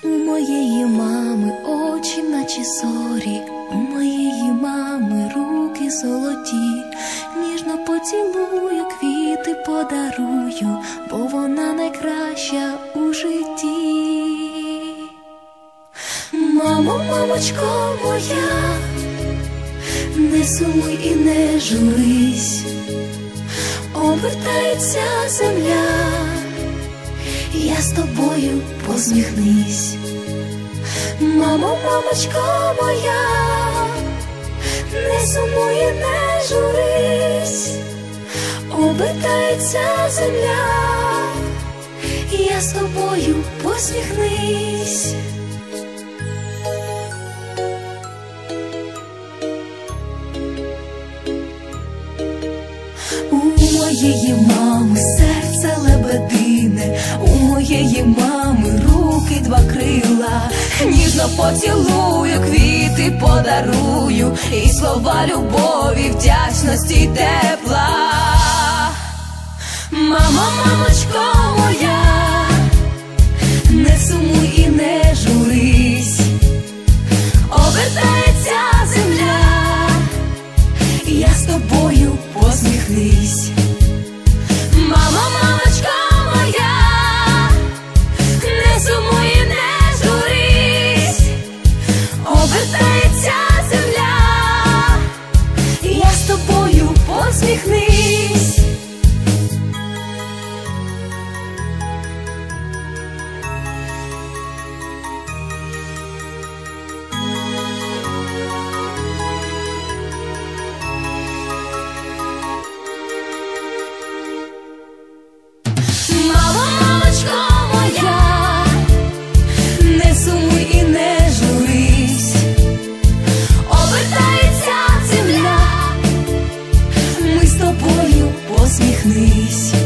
У моєї мами очі наче зорі, у моєї мами руки золоті. Ніжно поцілую, квіти подарую, бо вона найкраща у житті. Мамо, мамочко моя, не сумуй і не журись, обертається земля, я з тобою посміхнись. Мамо, мамочко моя, не сумуй і не журись, обертається земля, я з тобою посміхнись. У моєї мами серце лебедине, у моєї мами руки два крила. Ніжно поцілую, квіти подарую, і слова любові, вдячності й тепла. Мамо, мамочко моя, не сумуй і не журись, обертається земля, я з тобою посміхнись. Мамо, мамочко моя, не сумуй і не журись, обертається земля, я з тобою посміхнись. Посміхнись.